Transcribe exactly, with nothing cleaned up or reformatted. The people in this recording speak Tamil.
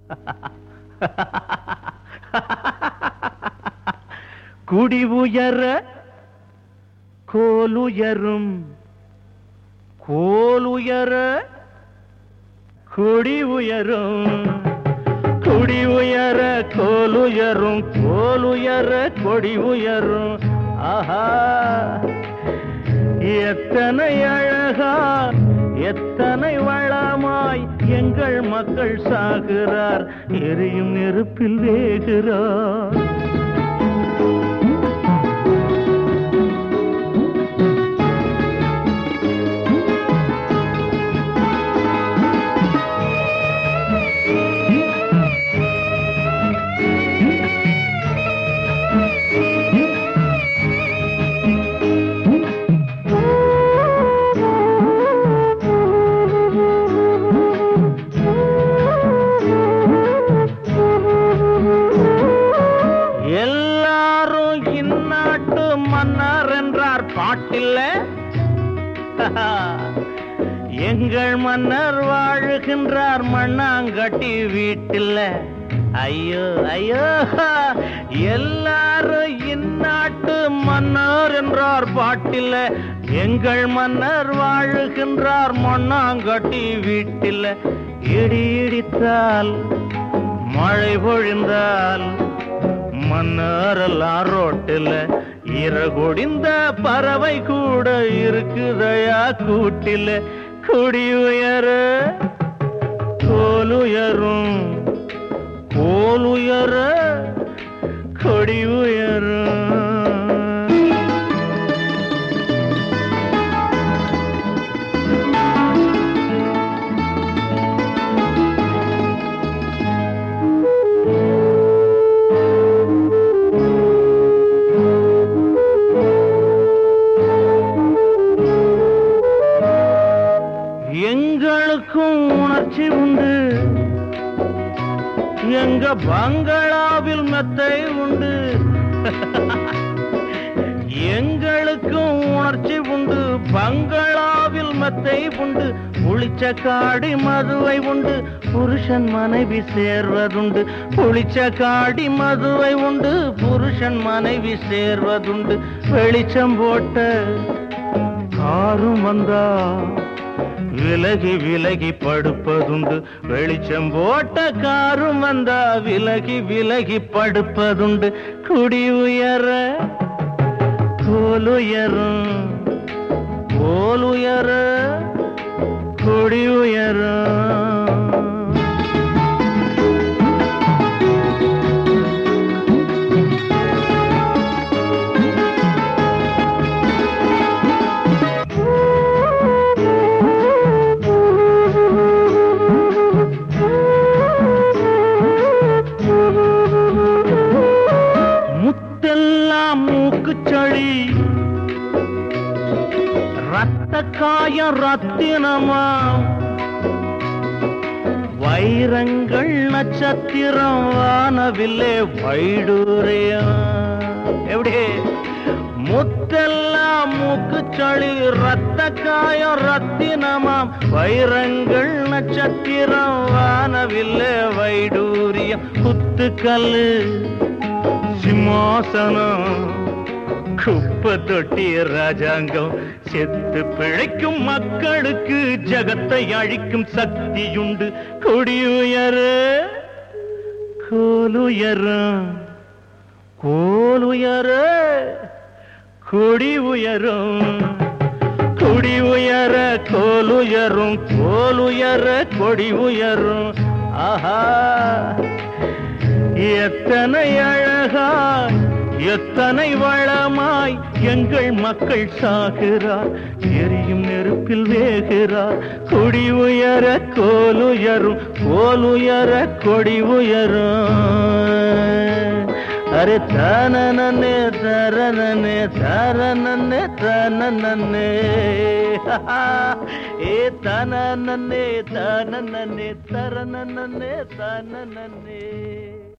குடி உயர கோலுயரும், கோலுயர குடி உயரும், குடி உயர கோலுயரும், கோலுயர கொடி உயரும். ஆஹா, எத்தனை அழகா எத்தனை வளமாய் எங்கள் மக்கள் சாகிறார், எரியும் நெருப்பில் வேகிறார். மன்னர் என்றார் பாட்டில்ல, எங்கள் மன்னர் வாழுகின்றார் மண்ணாங்கட்டி வீட்டில். ஐயோ ஐயோ, எல்லாரும் இந்நாட்டு மன்னர் என்றார் பாட்டில்ல, எங்கள் மன்னர் வாழுகின்றார் மண்ணாங்கட்டி வீட்டில். இடி இடித்தால் மழை பொழிந்தால் மன்னரெல்லாம் ரோட்டில், இறகுடிந்த பறவை கூட இருக்குதையா கூட்டில். குடி உயர கோலுயரும், கோலுயர கொடி உயரும். எங்களுக்கும் உணர்ச்சி உண்டு, எங்க பங்களாவில் மெத்தை உண்டு. எங்களுக்கும் உணர்ச்சி உண்டு, பங்களாவில் மெத்தை உண்டு. புளிச்ச காடி மதுவை உண்டு, புருஷன் மனைவி சேர்வதுண்டு. புளிச்ச காடி மதுவை உண்டு, புருஷன் மனைவி சேர்வதுண்டு. வெளிச்சம் போட்ட காரும் வந்தா விலகி விலகி படுப்பதுண்டு. வெளிச்சம் போட்ட காரும் வந்தா விலகி விலகி படுப்பதுண்டு. குடி உயர கோலுயரும், கோலுயர கொடி உயரும். முத்தெல்லாம் மூக்குச்சளி, ரத்த காயம் ரத்தினமா, வைரங்கள் நட்சத்திரம் வானவில்லே வைடூரியம். எப்படி? முத்தெல்லாம் மூக்குச்சளி, ரத்த காயம் ரத்தினமாம், வைரங்கள் நட்சத்திரம் வானவில்லே வைடூரியம். குத்துக்கல்லு சிம்மாசனம், குப்பை தொட்டி ராஜாங்கம், செத்து பிழைக்கும் மக்களுக்கு ஜகத்தை அழிக்கும் சக்தியுண்டு. கொடி உயர கோலுயரும், கோலுயர கொடி உயரும். கொடி உயர கோலுயரும், கோலுயர கொடி உயரும். ஆஹா, எத்தனை அழகாய் எத்தனை வளமாய் எங்கள் மக்கள் சாகிறார், எரியும் நெருப்பில் வேகிறார். கொடி உயர கோலுயரும், கோலுயர கொடி உயரும். அரே தனனே தரனே தரனே தனனே, ஏ தனனே தனனே தரனே தனனே.